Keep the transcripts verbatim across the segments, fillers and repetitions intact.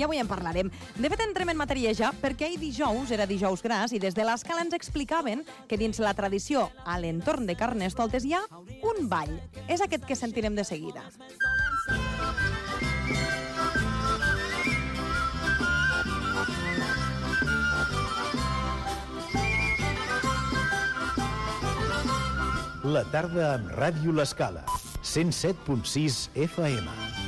i avui en parlarem. De fet, entrem en matèria ja, perquè ahir dijous era dijous gras i des de l'Escala ens explicaven que dins la tradició a l'entorn de Carnestoltes hi ha un ball. És aquest que sentirem de seguida. La tarda amb Ràdio L'Escala, cent set punt sis F M.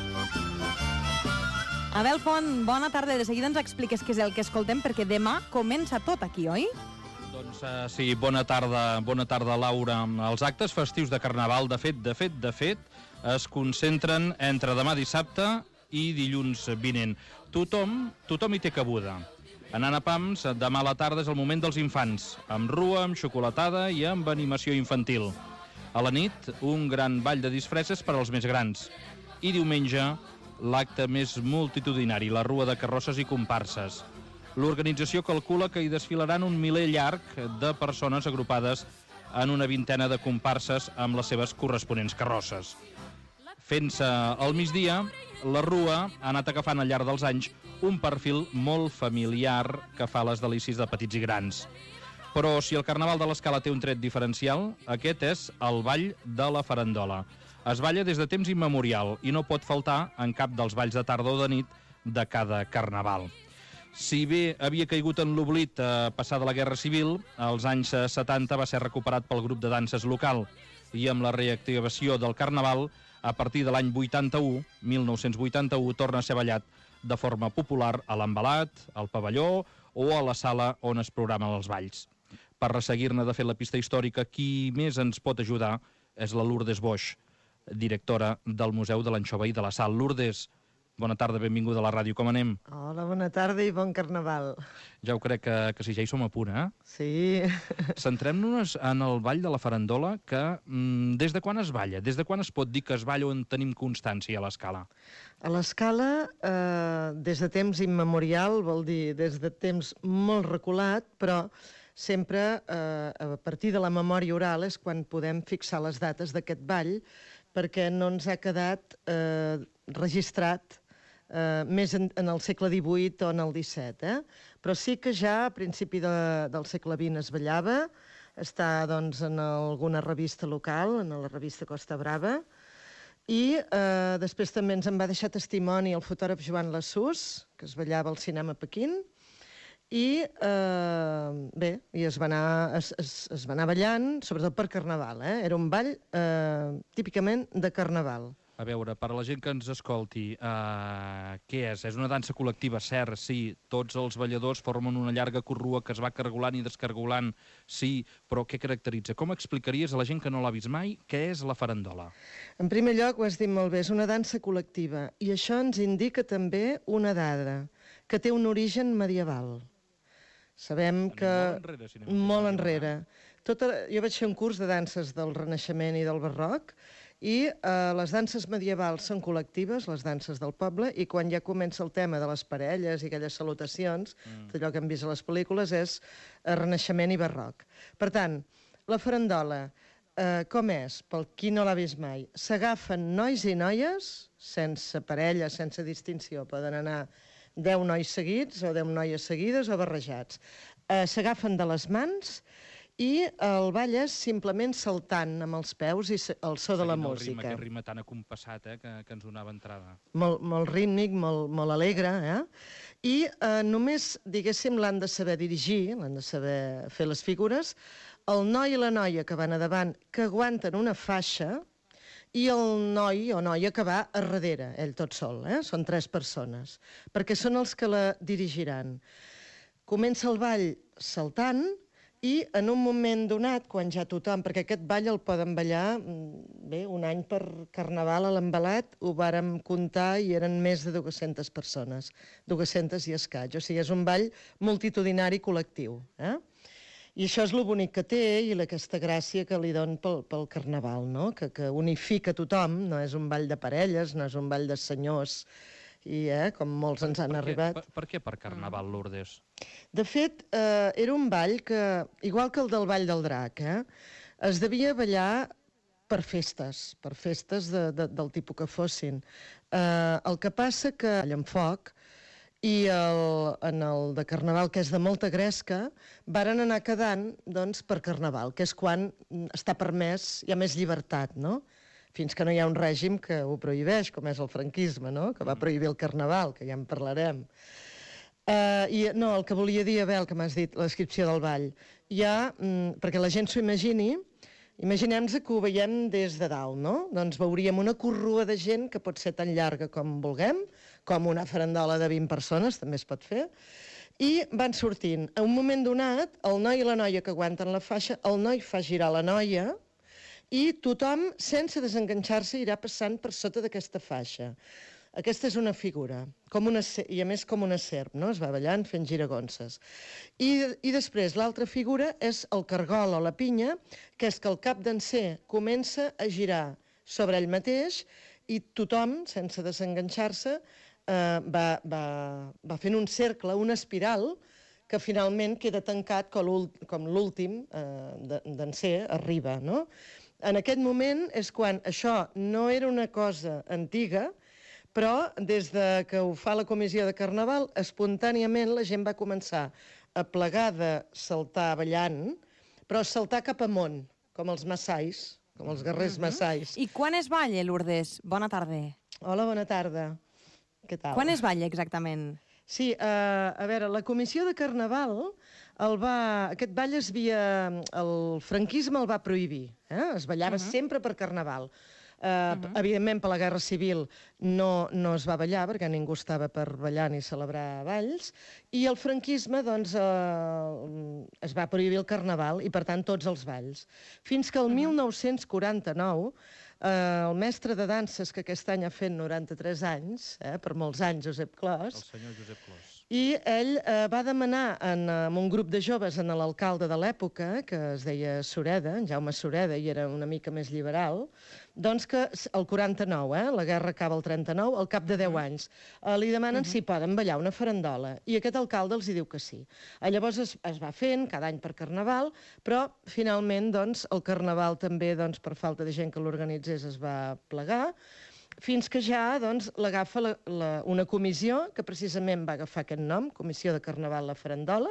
Abel Font, bona tarda. De seguida ens expliques què és el que escoltem, perquè demà comença tot aquí, oi? Doncs uh, sí, bona tarda, bona tarda, Laura. Els actes festius de Carnaval, de fet, de fet, de fet, es concentren entre demà dissabte i dilluns vinent. Tothom, tothom hi té cabuda. Anant a Pams, demà a la tarda és el moment dels infants, amb rua, amb xocolatada i amb animació infantil. A la nit, un gran ball de disfresses per als més grans. I diumenge, l'acte més multitudinari, la rua de carrosses i comparses. L'organització calcula que hi desfilaran un miler llarg de persones agrupades en una vintena de comparses amb les seves corresponents carrosses. Fent-se al migdia, la rua ha anat agafant al llarg dels anys un perfil molt familiar que fa les delícies de petits i grans. Però si el Carnaval de l'Escala té un tret diferencial, aquest és el ball de la farandola. Es balla des de temps immemorial i no pot faltar en cap dels balls de tarda o de nit de cada Carnaval. Si bé havia caigut en l'oblit a passar de la Guerra Civil, als anys setanta va ser recuperat pel grup de danses local i amb la reactivació del Carnaval, a partir de l'any vuitanta-u, mil nou-cents vuitanta-u, torna a ser ballat de forma popular a l'Envelat, al pavelló o a la sala on es programen els balls. Per resseguir-ne, de fet, la pista històrica, qui més ens pot ajudar és la Lourdes Boix, directora del Museu de l'Anxova i de la Sal. Lourdes, bona tarda, benvinguda a la ràdio, com anem? Hola, bona tarda i bon Carnaval. Ja ho crec que, que sí, ja hi som a punt, eh? Sí. Centrem-nos en el ball de la farandola, que mm, des de quan es balla? Des de quan es pot dir que es balla on tenim constància a l'Escala? A l'Escala, eh, des de temps immemorial, vol dir des de temps molt reculat, però sempre eh, a partir de la memòria oral és quan podem fixar les dates d'aquest ball, perquè no ens ha quedat eh, registrat Uh, més en, en el segle divuit o en el disset, eh? Però sí que ja a principi de, del segle vint es ballava, està doncs, en alguna revista local, en la revista Costa Brava, i uh, després també ens en va deixar testimoni el fotògraf Joan Lassús, que es ballava al cinema Pequín, i uh, bé, i es va, anar, es, es, es va anar ballant, sobretot per Carnaval, eh? Era un ball uh, típicament de Carnaval. A veure, per a la gent que ens escolti, eh, què és? És una dansa col·lectiva, cert, sí. Tots els balladors formen una llarga corrua que es va cargolant i descargolant, sí. Però què caracteritza? Com explicaries a la gent que no l'ha vist mai què és la farandola? En primer lloc, ho has dit molt bé, és una dansa col·lectiva. I això ens indica també una dada, que té un origen medieval. Sabem que... Molt enrere, si anem molt enrere. Tota... Jo vaig fer un curs de danses del Renaixement i del Barroc, i eh, les danses medievals són col·lectives, les danses del poble, i quan ja comença el tema de les parelles i aquelles salutacions, mm. allò que hem vist a les pel·lícules, és eh, Renaixement i Barroc. Per tant, la farandola, eh, com és? Pel qui no l'ha vist mai, s'agafen nois i noies, sense parella, sense distinció, poden anar deu nois seguits o deu noies seguides o barrejats. Eh, s'agafen de les mans i el ball és simplement saltant amb els peus i el so de la música. El ritme, aquest ritme tan acompassat, eh, que, que ens donava entrada. Molt, molt rítmic, molt, molt alegre, eh? I eh, només, diguéssim, l'han de saber dirigir, l'han de saber fer les figures, el noi i la noia que van a davant, que aguanten una faixa, i el noi o noia que va a darrere, ell tot sol, eh? Són tres persones, perquè són els que la dirigiran. Comença el ball saltant, i en un moment donat, quan ja tothom... Perquè aquest ball el poden ballar... Bé, un any per Carnaval a l'Envelat ho vàrem comptar i eren més de dues-centes persones. dues-centes i escaig. O sigui, és un ball multitudinari col·lectiu. Eh? I això és lo bonic que té i aquesta gràcia que li don pel, pel Carnaval, no? Que, que unifica tothom. No és un ball de parelles, no és un ball de senyors... i eh, com molts ens han per arribat... Per, per què per Carnaval, Lourdes? De fet, eh, era un ball que, igual que el del Ball del Drac, eh, es devia ballar per festes, per festes de, de, del tipus que fossin. Eh, el que passa que amb foc i el, en el de Carnaval, que és de molta gresca, varen anar quedant doncs, per Carnaval, que és quan està permès, hi ha més llibertat, no? Fins que no hi ha un règim que ho prohibeix, com és el franquisme, no? Que va prohibir el Carnaval, que ja en parlarem. Uh, i, no, el que volia dir, Abel, que m'has dit, la descripció del ball, hi ha, mm, perquè la gent s'ho imagini, imaginem-nos que ho veiem des de dalt, no? Doncs veuríem una corrua de gent que pot ser tan llarga com vulguem, com una farandola de vint persones, també es pot fer, i van sortint. A un moment donat, el noi i la noia que aguanten la faixa, el noi fa girar la noia i tothom, sense desenganxar-se, irà passant per sota d'aquesta faixa. Aquesta és una figura, com una, i a més com una serp, no? Es va ballant fent giragonses. I, i després l'altra figura és el cargol o la pinya, que és que el cap d'encer comença a girar sobre ell mateix i tothom, sense desenganxar-se, eh, va, va, va fent un cercle, una espiral, que finalment queda tancat com l'últim eh, d'encer arriba, no? En aquest moment és quan això no era una cosa antiga, però des de que ho fa la comissió de Carnaval, espontàniament la gent va començar a plegar de saltar ballant, però a saltar cap amunt, com els massais, com els guerrers massais. I quan es balla, Lourdes? Bona tarda. Hola, bona tarda. Què tal? Quan es balla, exactament? Sí, uh, a veure, la comissió de Carnaval, el va, aquest ball es havia... El franquisme el va prohibir, eh? Es ballava uh -huh. sempre per Carnaval. Uh, uh -huh. Evidentment, per la Guerra Civil no, no es va ballar, perquè ningú estava per ballar ni celebrar balls, i el franquisme, doncs, uh, es va prohibir el Carnaval, i per tant tots els balls. Fins que el uh -huh. mil nou-cents quaranta-nou, uh, el mestre de danses, que aquest any ha fet noranta-tres anys, eh, per molts anys, Josep Clos, el senyor Josep Clos. I ell eh, va demanar en, en un grup de joves a l'alcalde de l'època, que es deia Sureda, en Jaume Sureda, i era una mica més liberal, doncs que el quaranta-nou, eh, la guerra acaba el trenta-nou, al cap de deu anys, eh, li demanen uh -huh. si poden ballar una farandola, i aquest alcalde els hi diu que sí. Eh, llavors es, es va fent, cada any per Carnaval, però finalment doncs, el Carnaval també, doncs, per falta de gent que l'organitzés, es va plegar, fins que ja doncs, l'agafa la, la, una comissió que precisament va agafar aquest nom, Comissió de Carnaval La Farandola,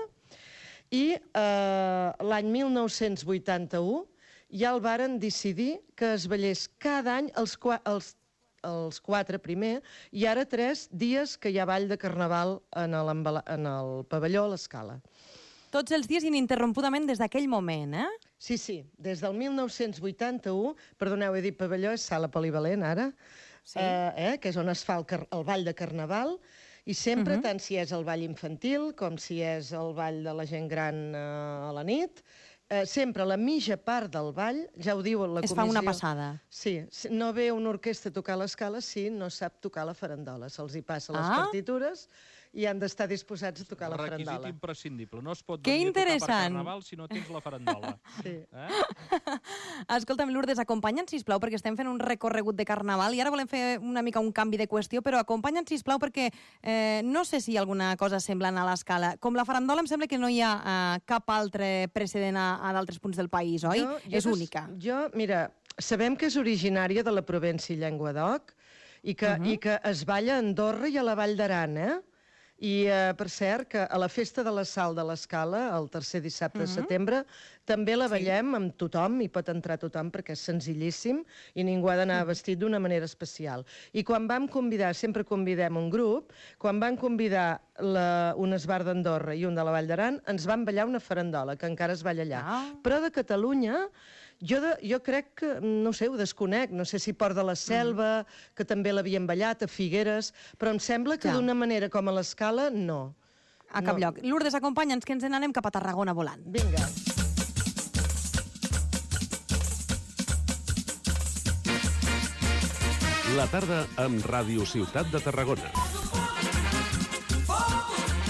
i eh, l'any mil nou-cents vuitanta-u ja el varen decidir que es ballés cada any els, els, els quatre primer, i ara tres dies que hi ha ball de Carnaval en el, en el pavelló a l'Escala. Tots els dies ininterrompudament des d'aquell moment, eh? Sí, sí, des del mil nou-cents vuitanta-u, perdoneu, he dit pavelló, és sala polivalent ara, sí. eh, eh, que és on es fa el, el ball de Carnaval, i sempre, uh -huh. tant si és el ball infantil com si és el ball de la gent gran eh, a la nit, eh, sempre la mitja part del ball, ja ho diu la comissió... Es fa una passada. Sí, no ve una orquestra a tocar l'Escala si no sap tocar la farandola. Se'ls hi passa les ah. partitures i han d'estar disposats a tocar la farandola. Requisit imprescindible. No es pot que venir interessant. a tocar per Carnaval si no tens la farandola. Sí. Eh? Escolta'm, Lourdes, acompanya'ns, sisplau, perquè estem fent un recorregut de Carnaval i ara volem fer una mica un canvi de qüestió, però acompanya'ns, sisplau, perquè eh, no sé si hi ha alguna cosa semblant a l'Escala. Com la farandola, em sembla que no hi ha eh, cap altre precedent a, a d'altres punts del país, oi? Jo, jo és no, única. Jo, mira, sabem que és originària de la Provença i Llenguadoc i que, uh -huh. i que es balla a Andorra i a la Vall d'Aran, eh? I, eh, per cert, que a la Festa de la Sal de l'Escala, el tercer dissabte uh -huh. de setembre, també la ballem sí. amb tothom, hi pot entrar tothom perquè és senzillíssim i ningú ha d'anar uh -huh. vestit d'una manera especial. I quan vam convidar, sempre convidem un grup, quan van convidar la, un esbar d'Andorra i un de la Vall d'Aran, ens van ballar una farandola, que encara es balla allà. Ah. Però de Catalunya... Jo, de, jo crec que, no sé, ho desconec, no sé si Port de la Selva, mm. que també l'havien ballat, a Figueres, però em sembla que ja. d'una manera com a l'Escala, no. A cap no. lloc. Lourdes, acompanya'ns, que ens n'anem cap a Tarragona volant. Vinga. La tarda amb Ràdio Ciutat de Tarragona.